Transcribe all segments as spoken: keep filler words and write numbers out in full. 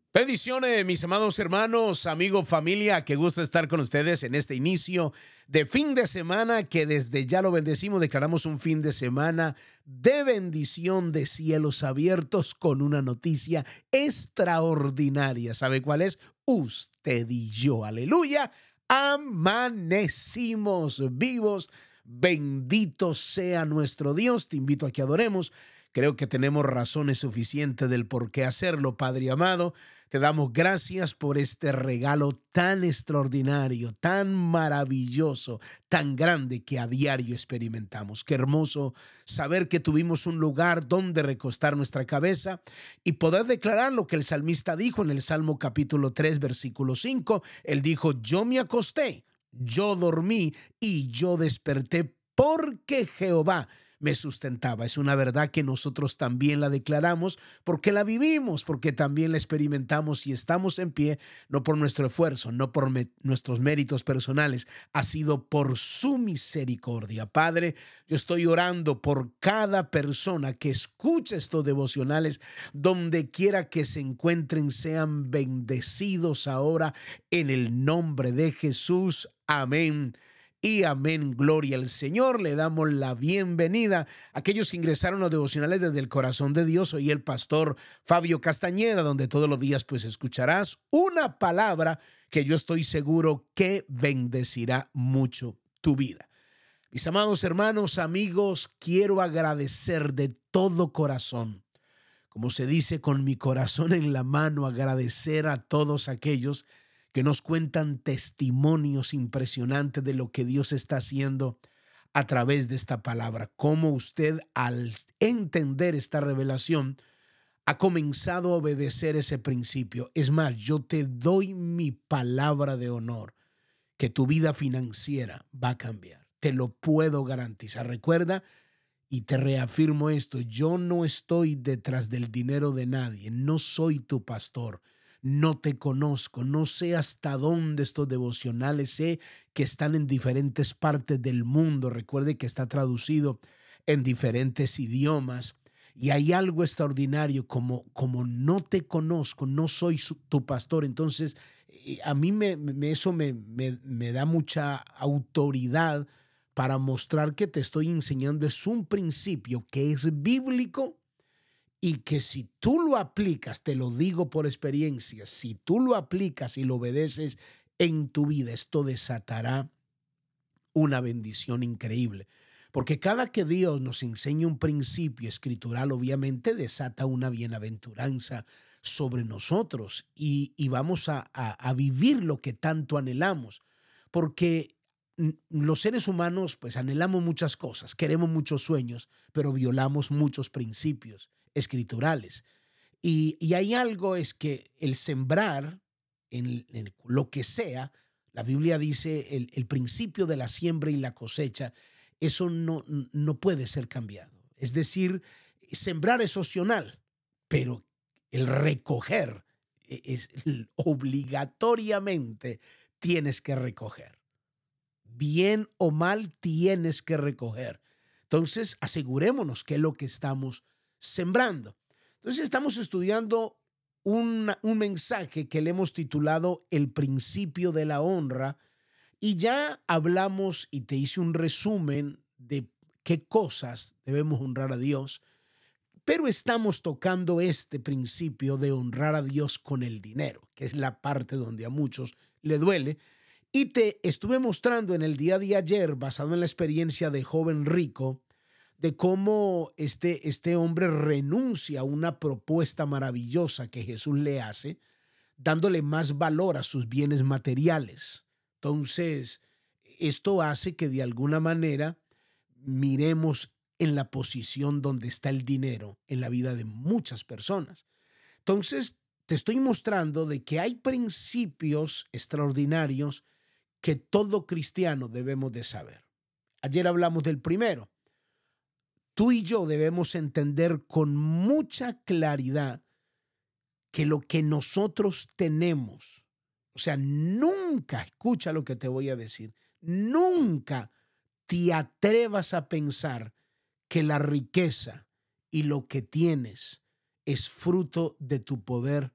Bendiciones, mis amados hermanos, amigos, familia, qué gusto estar con ustedes en este inicio de fin de semana que desde ya lo bendecimos, declaramos un fin de semana de bendición, de cielos abiertos con una noticia extraordinaria. ¿Sabe cuál es? Usted y yo, aleluya, amanecimos vivos. Bendito sea nuestro Dios. Te invito a que adoremos. Creo que tenemos razones suficientes del por qué hacerlo, Padre amado. Te damos gracias por este regalo tan extraordinario, tan maravilloso, tan grande que a diario experimentamos. Qué hermoso saber que tuvimos un lugar donde recostar nuestra cabeza y poder declarar lo que el salmista dijo en el Salmo capítulo tres, versículo cinco. Él dijo: yo me acosté, yo dormí y yo desperté porque Jehová me sustentaba. Es una verdad que nosotros también la declaramos porque la vivimos, porque también la experimentamos y estamos en pie, no por nuestro esfuerzo, no por me- nuestros méritos personales, ha sido por su misericordia. Padre, yo estoy orando por cada persona que escuche estos devocionales, donde quiera que se encuentren, sean bendecidos ahora en el nombre de Jesús. Amén y amén. Gloria al Señor. Le damos la bienvenida a aquellos que ingresaron a los devocionales desde el corazón de Dios. Soy el pastor Fabio Castañeda, donde todos los días pues escucharás una palabra que yo estoy seguro que bendecirá mucho tu vida. Mis amados hermanos, amigos, quiero agradecer de todo corazón, como se dice, con mi corazón en la mano, agradecer a todos aquellos que nos cuentan testimonios impresionantes de lo que Dios está haciendo a través de esta palabra. Cómo usted, al entender esta revelación, ha comenzado a obedecer ese principio. Es más, yo te doy mi palabra de honor que tu vida financiera va a cambiar. Te lo puedo garantizar. Recuerda, y te reafirmo esto: yo no estoy detrás del dinero de nadie, no soy tu pastor, no te conozco, no sé hasta dónde estos devocionales, sé que están en diferentes partes del mundo. Recuerde que está traducido en diferentes idiomas. Y hay algo extraordinario, como, como no te conozco, no soy su- tu pastor, entonces eh, a mí me, me- eso me, me me da mucha autoridad para mostrar que te estoy enseñando. Es un principio que es bíblico y que si tú lo aplicas, te lo digo por experiencia, si tú lo aplicas y lo obedeces en tu vida, esto desatará una bendición increíble. Porque cada que Dios nos enseña un principio escritural, obviamente desata una bienaventuranza sobre nosotros y, y vamos a, a, a vivir lo que tanto anhelamos. Porque mm, los seres humanos pues anhelamos muchas cosas, queremos muchos sueños, pero violamos muchos principios escriturales. Y, y hay algo, es que el sembrar en, en lo que sea, la Biblia dice el, el principio de la siembra y la cosecha, eso no, no puede ser cambiado. Es decir, sembrar es opcional, pero el recoger es obligatoriamente, tienes que recoger. Bien o mal, tienes que recoger. Entonces, asegurémonos que es lo que estamos sembrando. Entonces, estamos estudiando un, un mensaje que le hemos titulado El principio de la honra, y ya hablamos y te hice un resumen de qué cosas debemos honrar a Dios, pero estamos tocando este principio de honrar a Dios con el dinero, que es la parte donde a muchos le duele. Y te estuve mostrando en el día de ayer, basado en la experiencia de joven rico, de cómo este, este hombre renuncia a una propuesta maravillosa que Jesús le hace, dándole más valor a sus bienes materiales. Entonces, esto hace que de alguna manera miremos en la posición donde está el dinero en la vida de muchas personas. Entonces, te estoy mostrando de que hay principios extraordinarios que todo cristiano debemos de saber. Ayer hablamos del primero. Tú y yo debemos entender con mucha claridad que lo que nosotros tenemos, o sea, nunca, escucha lo que te voy a decir, nunca te atrevas a pensar que la riqueza y lo que tienes es fruto de tu poder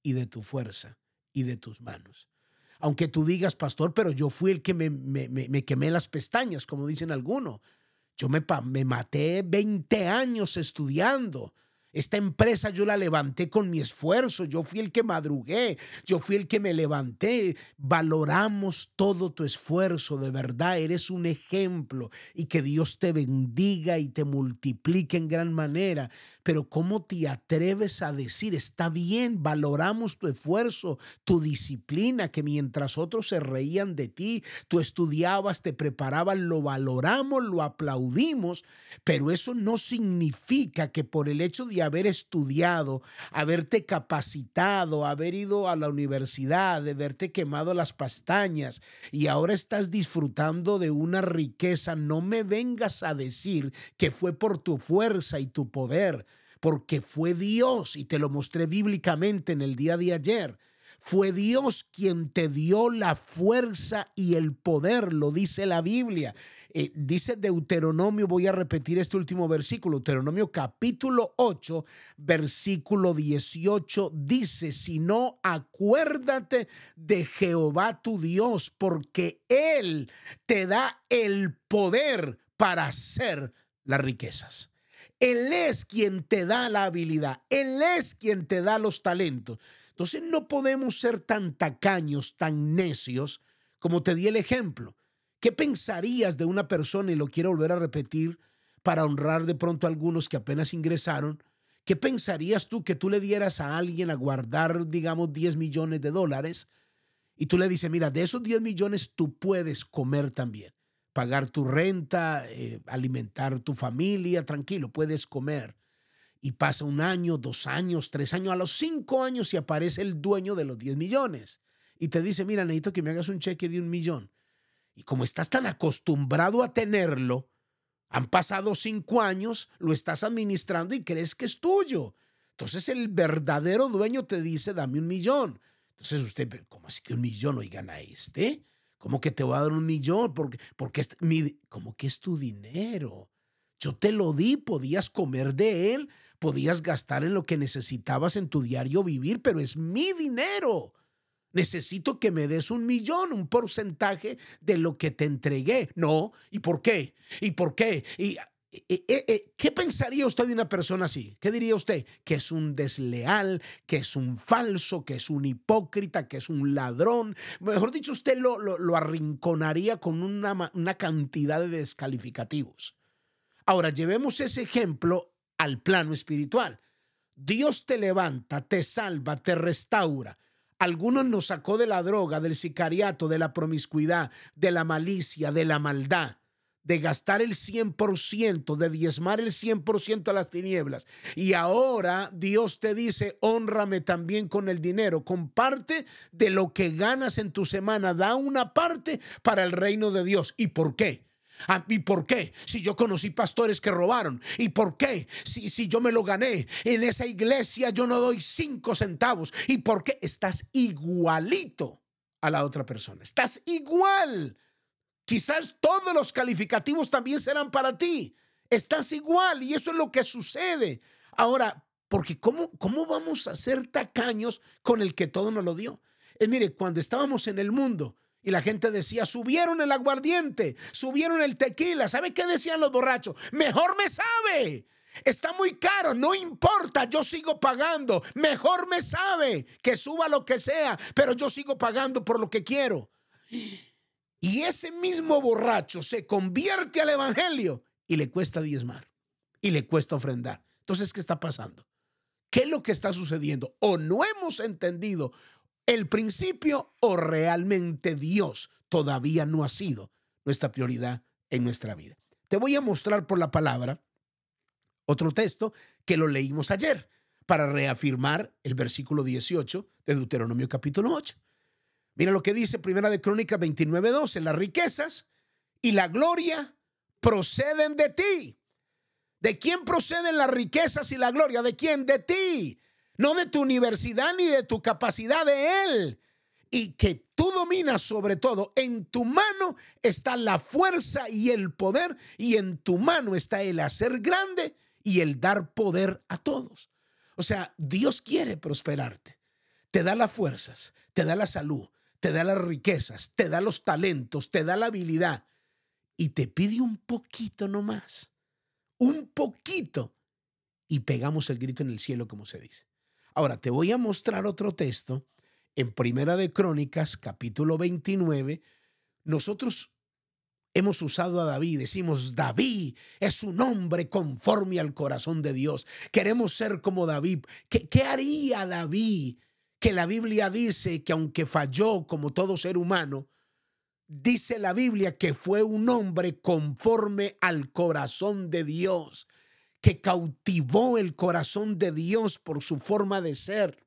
y de tu fuerza y de tus manos. Aunque tú digas, pastor, pero yo fui el que me, me, me, me quemé las pestañas, como dicen algunos. Yo me, me maté veinte años estudiando. Esta empresa yo la levanté con mi esfuerzo, yo fui el que madrugué, yo fui el que me levanté. Valoramos todo tu esfuerzo, de verdad, eres un ejemplo y que Dios te bendiga y te multiplique en gran manera. Pero ¿cómo te atreves a decir, está bien, valoramos tu esfuerzo, tu disciplina, que mientras otros se reían de ti, tú estudiabas, te preparabas, lo valoramos, lo aplaudimos, pero eso no significa que por el hecho de haber estudiado, haberte capacitado, haber ido a la universidad, de haberte quemado las pestañas y ahora estás disfrutando de una riqueza, no me vengas a decir que fue por tu fuerza y tu poder, porque fue Dios, y te lo mostré bíblicamente en el día de ayer. Fue Dios quien te dio la fuerza y el poder, lo dice la Biblia. Eh, dice Deuteronomio, voy a repetir este último versículo, Deuteronomio capítulo ocho, versículo dieciocho, dice, si no, acuérdate de Jehová tu Dios, porque Él te da el poder para hacer las riquezas. Él es quien te da la habilidad, Él es quien te da los talentos. Entonces no podemos ser tan tacaños, tan necios, como te di el ejemplo. ¿Qué pensarías de una persona, y lo quiero volver a repetir para honrar de pronto a algunos que apenas ingresaron? ¿Qué pensarías tú que tú le dieras a alguien a guardar, digamos, diez millones de dólares y tú le dices, mira, de esos diez millones tú puedes comer también, pagar tu renta, eh, alimentar tu familia, tranquilo, puedes comer? Y pasa un año, dos años, tres años, a los cinco años y aparece el dueño de los diez millones y te dice, mira, necesito que me hagas un cheque de un millón. Y como estás tan acostumbrado a tenerlo, han pasado cinco años, lo estás administrando y crees que es tuyo. Entonces el verdadero dueño te dice, dame un millón. Entonces usted, ¿cómo así que un millón? Oigan a este, ¿cómo que te voy a dar un millón? Porque, porque este, mi, ¿cómo que es tu dinero? Yo te lo di, podías comer de él, podías gastar en lo que necesitabas en tu diario vivir, pero es mi dinero. Necesito que me des un millón, un porcentaje de lo que te entregué. No, ¿y por qué? ¿Y por qué? ¿Y, eh, eh, eh, ¿Qué pensaría usted de una persona así? ¿Qué diría usted? Que es un desleal, que es un falso, que es un hipócrita, que es un ladrón. Mejor dicho, usted lo, lo, lo arrinconaría con una, una cantidad de descalificativos. Ahora, llevemos ese ejemplo al plano espiritual. Dios te levanta, te salva, te restaura. Algunos nos sacó de la droga, del sicariato, de la promiscuidad, de la malicia, de la maldad, de gastar el cien por ciento, de diezmar el cien por ciento a las tinieblas. Y ahora Dios te dice, hónrame también con el dinero. Comparte de lo que ganas en tu semana. Da una parte para el reino de Dios. ¿Y por qué? ¿Y por qué? Si yo conocí pastores que robaron. ¿Y por qué? Si, si yo me lo gané en esa iglesia, yo no doy cinco centavos. ¿Y por qué? Estás igualito a la otra persona. Estás igual. Quizás todos los calificativos también serán para ti. Estás igual y eso es lo que sucede. Ahora, porque ¿cómo, cómo vamos a ser tacaños con el que todo nos lo dio? Eh, mire, cuando estábamos en el mundo, y la gente decía, subieron el aguardiente, subieron el tequila. ¿Sabe qué decían los borrachos? Mejor me sabe. Está muy caro, no importa, yo sigo pagando. Mejor me sabe que suba lo que sea, pero yo sigo pagando por lo que quiero. Y ese mismo borracho se convierte al evangelio y le cuesta diezmar y le cuesta ofrendar. Entonces, ¿qué está pasando? ¿Qué es lo que está sucediendo? O no hemos entendido el principio o realmente Dios todavía no ha sido nuestra prioridad en nuestra vida. Te voy a mostrar por la palabra otro texto que lo leímos ayer para reafirmar el versículo dieciocho de Deuteronomio capítulo ocho. Mira lo que dice Primera de Crónicas veintinueve doce. Las riquezas y la gloria proceden de ti. ¿De quién proceden las riquezas y la gloria? ¿De quién? De ti. No de tu universidad ni de tu capacidad, de Él. Y que tú dominas sobre todo. En tu mano está la fuerza y el poder, y en tu mano está el hacer grande y el dar poder a todos. O sea, Dios quiere prosperarte. te da las fuerzas, te da la salud, te da las riquezas, te da los talentos, te da la habilidad y te pide un poquito nomás, un poquito, y pegamos el grito en el cielo, como se dice. Ahora, te voy a mostrar otro texto en Primera de Crónicas, capítulo veintinueve. Nosotros hemos usado a David, decimos David es un hombre conforme al corazón de Dios. Queremos ser como David. ¿Qué, qué haría David? Que la Biblia dice que aunque falló como todo ser humano, dice la Biblia que fue un hombre conforme al corazón de Dios, que cautivó el corazón de Dios por su forma de ser.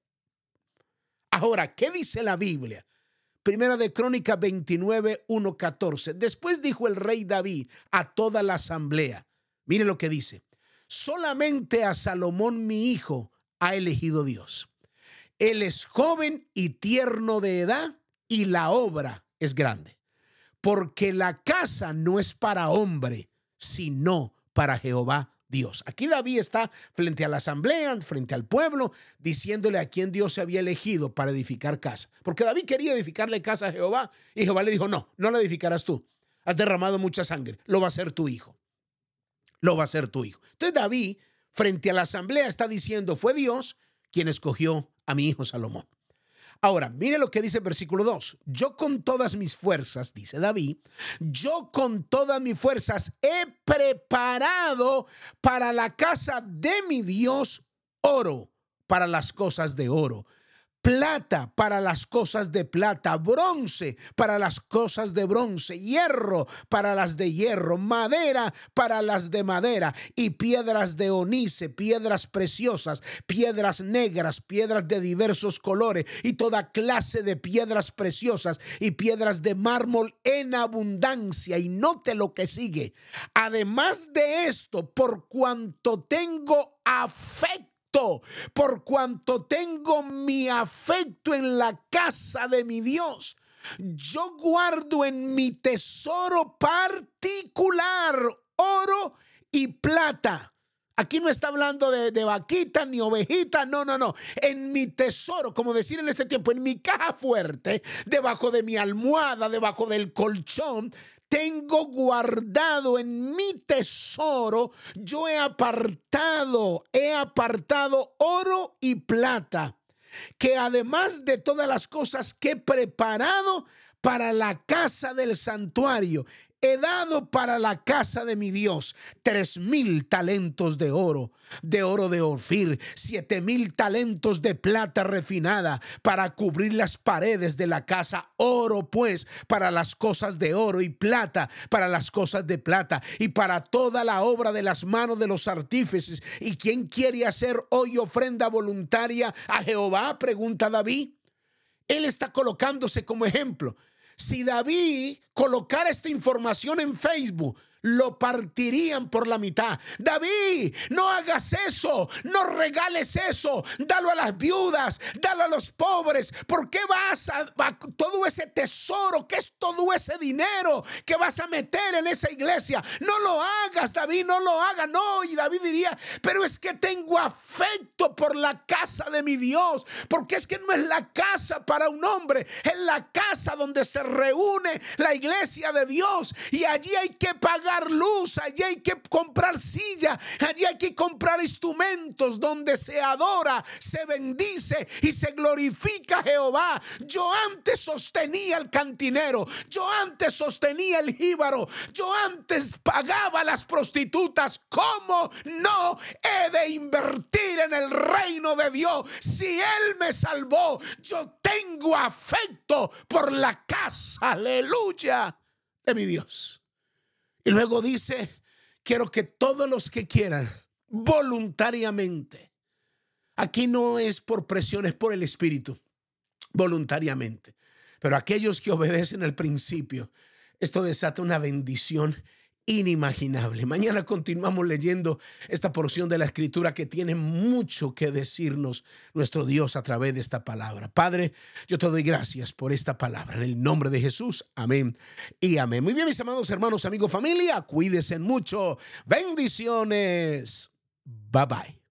Ahora, ¿qué dice la Biblia? Primera de Crónicas veintinueve, uno, catorce. Después dijo el rey David a toda la asamblea. Mire lo que dice. Solamente a Salomón mi hijo ha elegido Dios. Él es joven y tierno de edad y la obra es grande. Porque la casa no es para hombre, sino para Jehová Dios. Aquí David está frente a la asamblea, frente al pueblo, diciéndole a quién Dios se había elegido para edificar casa. Porque David quería edificarle casa a Jehová y Jehová le dijo, no, no la edificarás tú. Has derramado mucha sangre, lo va a hacer tu hijo. Lo va a hacer tu hijo. Entonces David, frente a la asamblea, está diciendo, fue Dios quien escogió a mi hijo Salomón. Ahora, mire lo que dice el versículo dos. Yo con todas mis fuerzas, dice David, yo con todas mis fuerzas he preparado para la casa de mi Dios oro para las cosas de oro, plata para las cosas de plata, bronce para las cosas de bronce, hierro para las de hierro, madera para las de madera y piedras de onice, piedras preciosas, piedras negras, piedras de diversos colores y toda clase de piedras preciosas y piedras de mármol en abundancia. Y note lo que sigue. Además de esto, por cuanto tengo afecto, por cuanto tengo mi afecto en la casa de mi Dios, yo guardo en mi tesoro particular oro y plata. Aquí no está hablando de, de vaquita ni ovejita, no, no, no. En mi tesoro, como decir en este tiempo, en mi caja fuerte, debajo de mi almohada, debajo del colchón, tengo guardado en mi tesoro, yo he apartado, he apartado oro y plata, que además de todas las cosas que he preparado para la casa del santuario, he dado para la casa de mi Dios tres mil talentos de oro, de oro de Ofir, siete mil talentos de plata refinada para cubrir las paredes de la casa. Oro pues para las cosas de oro y plata para las cosas de plata y para toda la obra de las manos de los artífices. ¿Y quién quiere hacer hoy ofrenda voluntaria a Jehová?, pregunta David. Él está colocándose como ejemplo. Si David colocara esta información en Facebook, lo partirían por la mitad. David, no hagas eso, no regales eso, dalo a las viudas, dalo a los pobres. ¿Por qué vas a, a todo ese tesoro? ¿Qué es todo ese dinero que vas a meter en esa iglesia? No lo hagas, David, no lo hagas. No, y David diría, pero es que tengo afecto por la casa de mi Dios, porque es que no es la casa para un hombre, es la casa donde se reúne la iglesia de Dios, y allí hay que pagar luz, allí hay que comprar silla, allí hay que comprar instrumentos donde se adora, se bendice y se glorifica a Jehová. Yo antes sostenía el cantinero, yo antes sostenía el jíbaro, yo antes pagaba a las prostitutas. ¿Cómo no he de invertir en el reino de Dios? Si Él me salvó, yo tengo afecto por la casa, aleluya, de mi Dios. Y luego dice, quiero que todos los que quieran voluntariamente, aquí no es por presión, es por el Espíritu, voluntariamente, pero aquellos que obedecen al principio, esto desata una bendición inimaginable. Mañana continuamos leyendo esta porción de la Escritura que tiene mucho que decirnos nuestro Dios a través de esta palabra. Padre, yo te doy gracias por esta palabra en el nombre de Jesús. Amén y amén. Muy bien, mis amados hermanos, amigos, familia, cuídense mucho. Bendiciones. Bye bye.